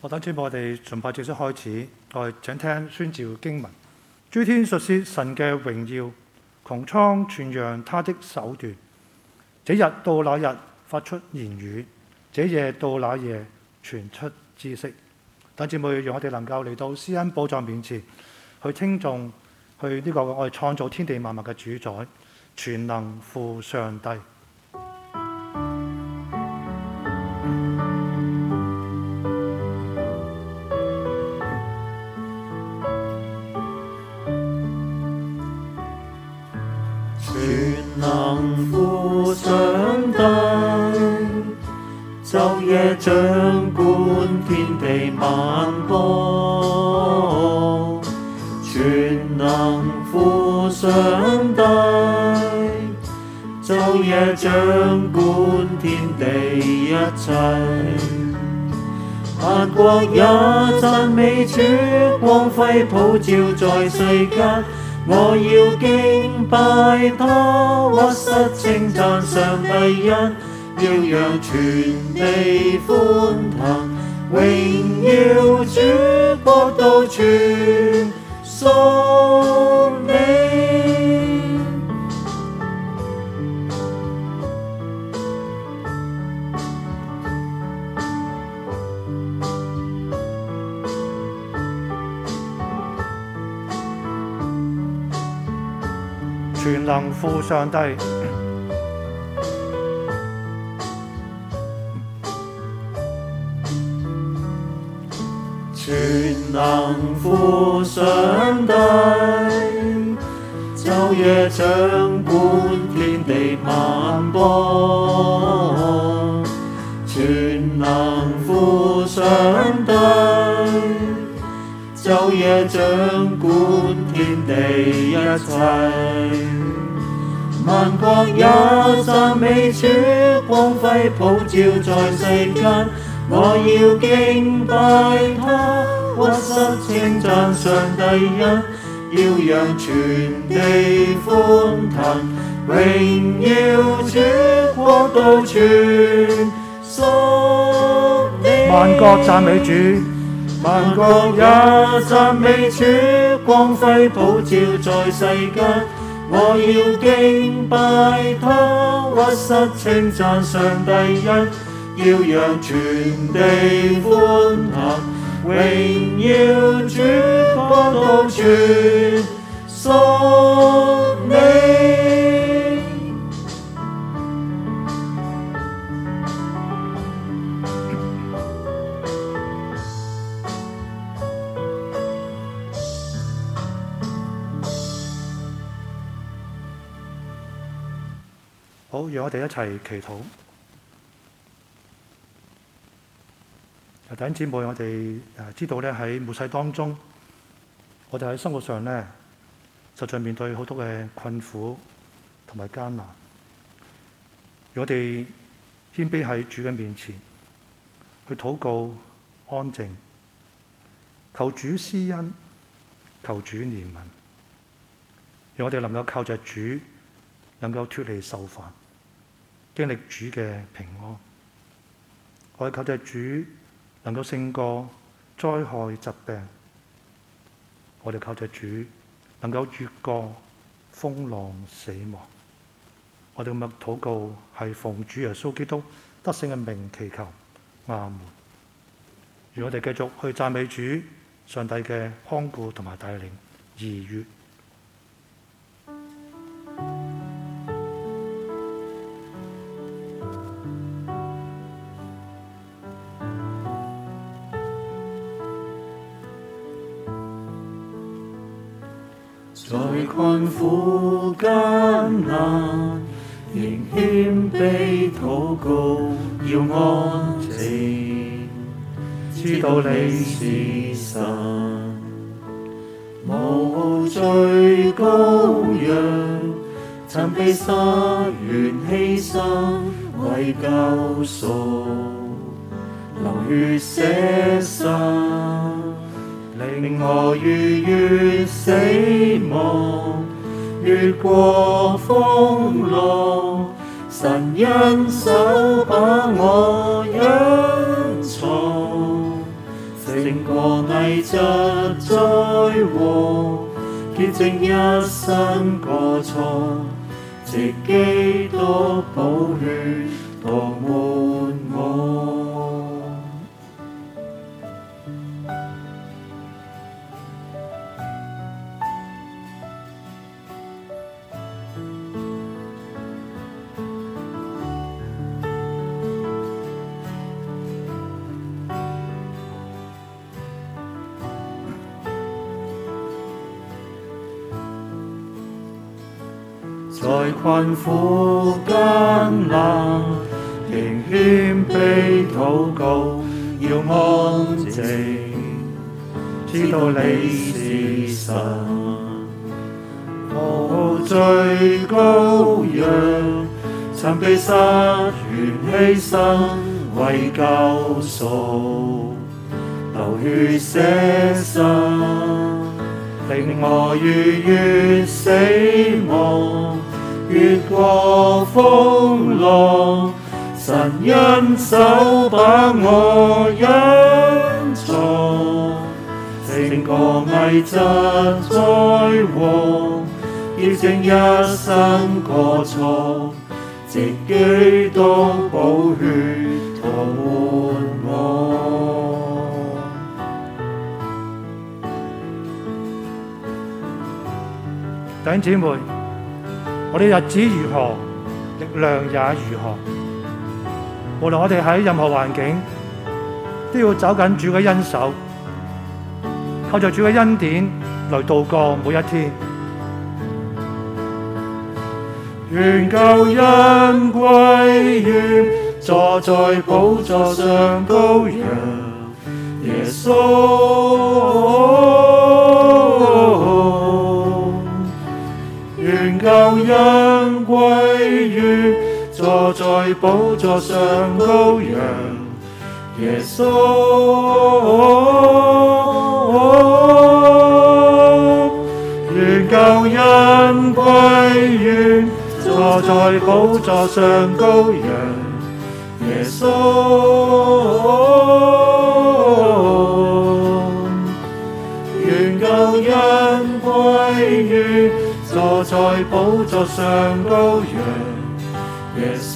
我等住我哋盡快正式開始，我哋請聽宣召經文。諸天述說神嘅榮耀，穹蒼傳揚他的手段。這日到那日發出言語，這夜到那夜傳出知識。等姊妹，讓我哋能夠嚟到施恩寶座面前，去稱頌，去呢個我哋創造天地萬物嘅主宰，全能父上帝。 全能父上帝，晝夜掌管天地萬邦。全能父上帝，晝夜掌管天地一切。萬國也讚美主，光輝普照在世間。我要敬拜他，屈膝稱讚上帝恩，要讓全地歡騰，榮耀主國度全屬你。 全能父上帝， 全能父上帝，晝夜掌管天地萬邦。全能父上帝，晝夜掌管天地一切。萬國也讚美主，光輝普照在世間。我要敬拜他，屈膝稱讚上帝恩，要讓全地歡騰，榮耀主國度全屬你。 萬國讚美主， 萬國也讚美主，光輝普照在世間。我要敬拜他，屈膝稱讚上帝恩，要讓全地歡騰，榮耀主國度全屬你。 好，讓我哋一齊祈禱。弟兄姊妹，我哋知道咧，喺末世當中，我哋喺生活上咧，實在面對好多嘅困苦同埋艱難。讓我哋謙卑喺主嘅面前，去禱告安靜，求主施恩，求主憐憫，讓我哋能夠靠着主，能夠脫離受煩，經歷主嘅平安。我哋靠着主能夠勝過災害疾病，我哋靠着主能夠越過風浪死亡。我哋咁樣禱告係奉主耶穌基督得勝嘅名祈求，阿門。如我哋繼續去讚美主上帝嘅看顧同埋帶領。2月在困苦艱難，仍謙卑禱告，要安靜，知道你是神，無罪羔羊，曾被殺完犧牲為救贖，流血捨身。令我逾越死亡，越過風浪，神恩手把我隱藏， 過危疾災禍，潔淨一生過錯，藉基督寶血塗抹我。在困苦艱難，仍謙卑禱告，要安靜，知道你是神。無罪羔羊，曾被殺血犧牲為救贖，流血捨身，令我逾越死亡，越過風浪，神恩手把我隱藏，勝過危疾災禍，潔淨一生過錯，藉基督寶血塗抹我。 弟兄姊妹，我哋日子如何，力量也如何。無論我哋喺任何環境，都要走緊主嘅恩手，靠着主嘅恩典來度過每一天。 願救恩歸於坐在寶座上羔羊耶穌。願救恩歸於坐在寶座上羔羊耶穌。願救恩歸於坐在寶座上羔羊耶穌。願救恩歸於坐在寶座上羔羊耶穌。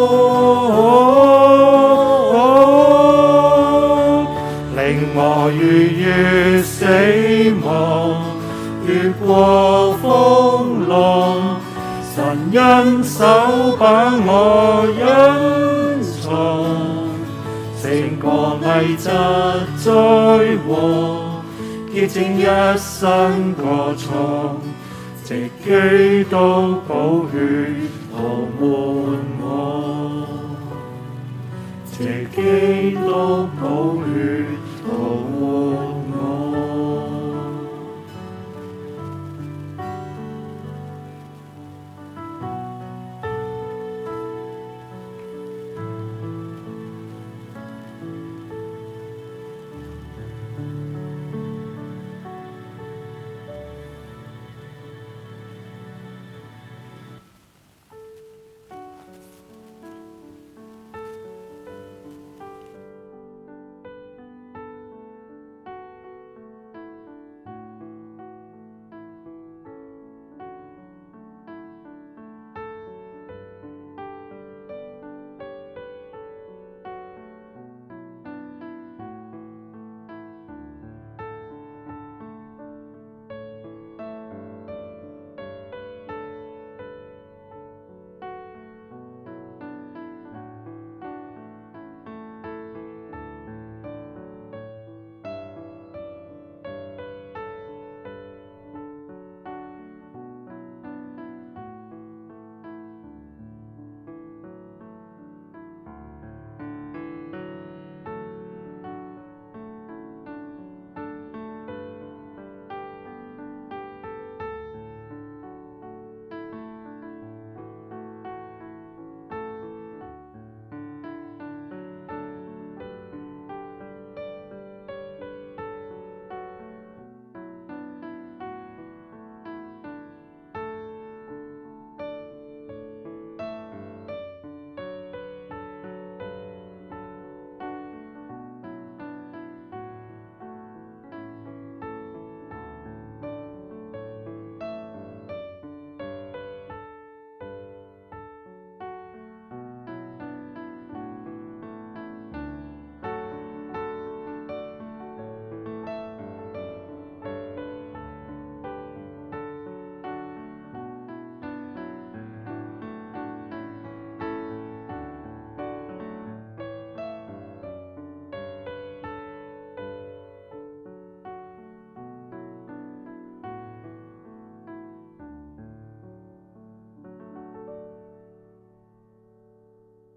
令我逾越死亡，越過風浪，神恩手把我隱藏，勝過危疾災禍，潔淨一生過錯，藉基督寶血塗抹我，藉基督寶血塗抹